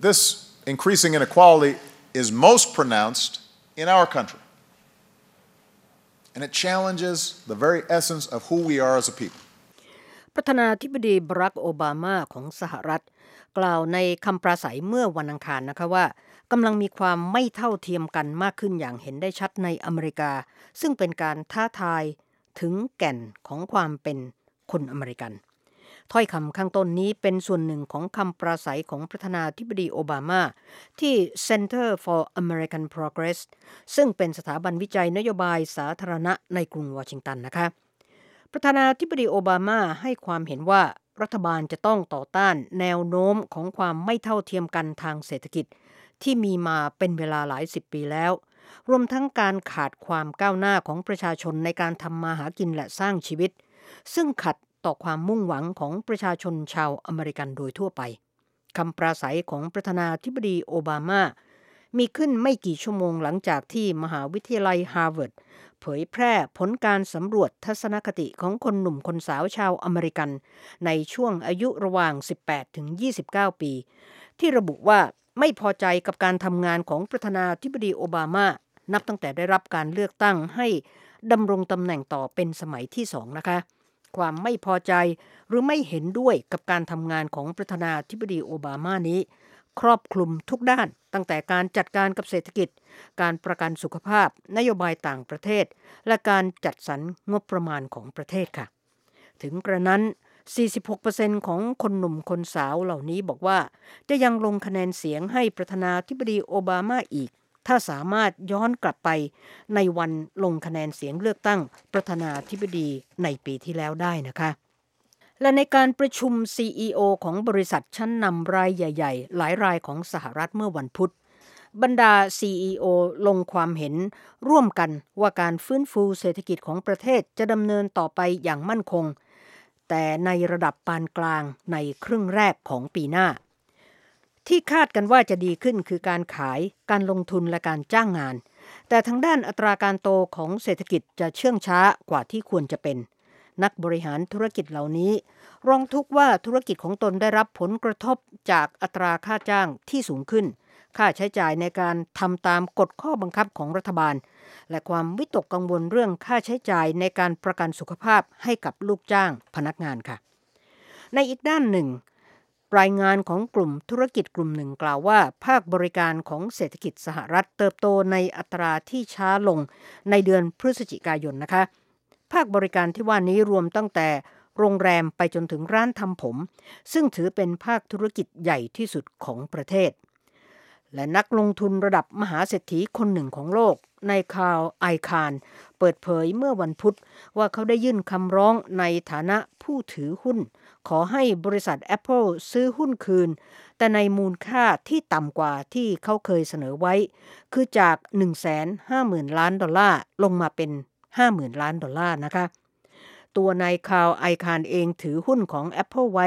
This increasing inequality is most pronounced in our country. And it challenges the very essence of who we are as a people. ประธานาธิบดีบารักโอบามาของสหรัฐกล่าวในคำปราศัยเมื่อวันอังคารนะคะว่ากำลังมีความไม่เท่าเทียมกันมากขึ้นอย่างเห็นได้ชัดในอเมริกาซึ่งเป็นการท้าทายถึงแก่นของความเป็นคนอเมริกันถ้อยคำข้างต้นนี้เป็นส่วนหนึ่งของคำปราศัยของประธานาธิบดีโอบามาที่ Center for American Progress ซึ่งเป็นสถาบันวิจัยนโยบายสาธารณะในกรุงวอชิงตันนะคะประธานาธิบดีโอบามาให้ความเห็นว่ารัฐบาลจะต้องต่อต้านแนวโน้มของความไม่เท่าเทียมกันทางเศรษฐกิจที่มีมาเป็นเวลาหลายสิบปีแล้วรวมทั้งการขาดความก้าวหน้าของประชาชนในการทำมาหากินและสร้างชีวิตซึ่งขัดต่อความมุ่งหวังของประชาชนชาวอเมริกันโดยทั่วไปคำปราศัยของประธานาธิบดีโอบามามีขึ้นไม่กี่ชั่วโมงหลังจากที่มหาวิทยาลัยฮาร์วาร์ดเผยแพร่ผลการสำรวจทัศนคติของคนหนุ่มคนสาวชาวอเมริกันในช่วงอายุระหว่าง 18-29 ปีที่ระบุว่าไม่พอใจกับการทำงานของประธานาธิบดีโอบามานับตั้งแต่ได้รับการเลือกตั้งให้ดำรงตำแหน่งต่อเป็นสมัยที่2นะคะความไม่พอใจหรือไม่เห็นด้วยกับการทำงานของประธานาธิบดีโอบามานี้ครอบคลุมทุกด้านตั้งแต่การจัดการกับเศรษฐกิจการประกันสุขภาพนโยบายต่างประเทศและการจัดสรรงบประมาณของประเทศค่ะถึงกระนั้น 46% ของคนหนุ่มคนสาวเหล่านี้บอกว่าจะยังลงคะแนนเสียงให้ประธานาธิบดีโอบามาอีกถ้าสามารถย้อนกลับไปในวันลงคะแนนเสียงเลือกตั้งประธานาธิบดีในปีที่แล้วได้นะคะและในการประชุม CEO ของบริษัทชั้นนำรายใหญ่ๆหลายรายของสหรัฐเมื่อวันพุธบรรดา CEO ลงความเห็นร่วมกันว่าการฟื้นฟูเศรษฐกิจของประเทศจะดำเนินต่อไปอย่างมั่นคงแต่ในระดับปานกลางในครึ่งแรกของปีหน้าที่คาดกันว่าจะดีขึ้นคือการขายการลงทุนและการจ้างงานแต่ทางด้านอัตราการโตของเศรษฐกิจจะเชื่องช้ากว่าที่ควรจะเป็นนักบริหารธุรกิจเหล่านี้ร้องทุกข์ว่าธุรกิจของตนได้รับผลกระทบจากอัตราค่าจ้างที่สูงขึ้นค่าใช้จ่ายในการทำตามกฎข้อบังคับของรัฐบาลและความวิตกกังวลเรื่องค่าใช้จ่ายในการประกันสุขภาพให้กับลูกจ้างพนักงานค่ะในอีกด้านหนึ่งรายงานของกลุ่มธุรกิจกลุ่มหนึ่งกล่าวว่าภาคบริการของเศรษฐกิจสหรัฐเติบโตในอัตราที่ช้าลงในเดือนพฤศจิกายนนะคะภาคบริการที่ว่านี้รวมตั้งแต่โรงแรมไปจนถึงร้านทำผมซึ่งถือเป็นภาคธุรกิจใหญ่ที่สุดของประเทศและนักลงทุนระดับมหาเศรษฐีคนหนึ่งของโลกนายคาร์ล ไอคานเปิดเผยเมื่อวันพุธว่าเขาได้ยื่นคำร้องในฐานะผู้ถือหุ้นขอให้บริษัท Apple ซื้อหุ้นคืนแต่ในมูลค่าที่ต่ำกว่าที่เขาเคยเสนอไว้คือจาก 150,000 ล้านดอลลาร์ลงมาเป็น 50,000 ล้านดอลลาร์นะคะตัวนายคาร์ล ไอคานเองถือหุ้นของ Apple ไว้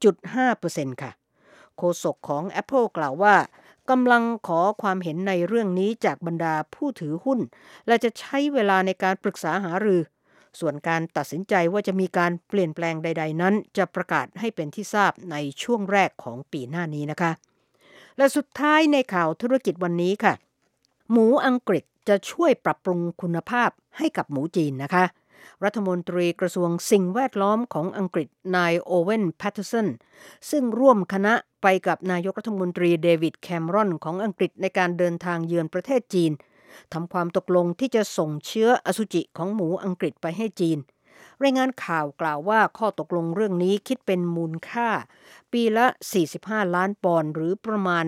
0.5% ค่ะโฆษกของ Apple กล่าวว่ากำลังขอความเห็นในเรื่องนี้จากบรรดาผู้ถือหุ้นและจะใช้เวลาในการปรึกษาหารือส่วนการตัดสินใจว่าจะมีการเปลี่ยนแปลงใดๆนั้นจะประกาศให้เป็นที่ทราบในช่วงแรกของปีหน้านี้นะคะและสุดท้ายในข่าวธุรกิจวันนี้ค่ะหมูอังกฤษจะช่วยปรับปรุงคุณภาพให้กับหมูจีนนะคะรัฐมนตรีกระทรวงสิ่งแวดล้อมของอังกฤษนายโอเวนแพตเทอร์สันซึ่งร่วมคณะไปกับนายกรัฐมนตรีเดวิดแคมรอนของอังกฤษในการเดินทางเยือนประเทศจีนทำความตกลงที่จะส่งเชื้ออสุจิของหมูอังกฤษไปให้จีนรายงานข่าวกล่าวว่าข้อตกลงเรื่องนี้คิดเป็นมูลค่าปีละ45ล้านปอนด์หรือประมาณ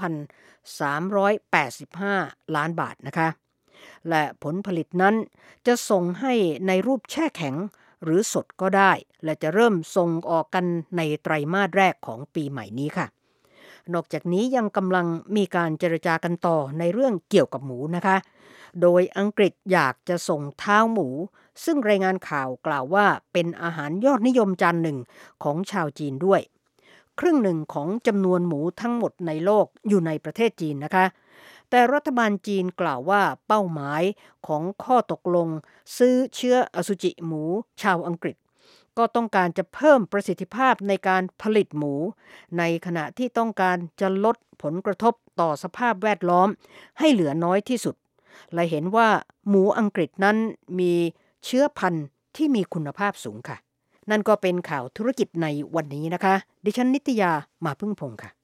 2,385 ล้านบาทนะคะและผลผลิตนั้นจะส่งให้ในรูปแช่แข็งหรือสดก็ได้และจะเริ่มส่งออกกันในไตรมาสแรกของปีใหม่นี้ค่ะนอกจากนี้ยังกำลังมีการเจรจากันต่อในเรื่องเกี่ยวกับหมูนะคะโดยอังกฤษอยากจะส่งเท้าหมูซึ่งรายงานข่าวกล่าวว่าเป็นอาหารยอดนิยมจานหนึ่งของชาวจีนด้วยครึ่งหนึ่งของจำนวนหมูทั้งหมดในโลกอยู่ในประเทศจีนนะคะแต่รัฐบาลจีนกล่าวว่าเป้าหมายของข้อตกลงซื้อเชื้ออสุจิหมูชาวอังกฤษก็ต้องการจะเพิ่มประสิทธิภาพในการผลิตหมูในขณะที่ต้องการจะลดผลกระทบต่อสภาพแวดล้อมให้เหลือน้อยที่สุดและเห็นว่าหมูอังกฤษนั้นมีเชื้อพันธุ์ที่มีคุณภาพสูงค่ะนั่นก็เป็นข่าวธุรกิจในวันนี้นะคะดิฉันนิตยามาพึ่งพงษ์ค่ะ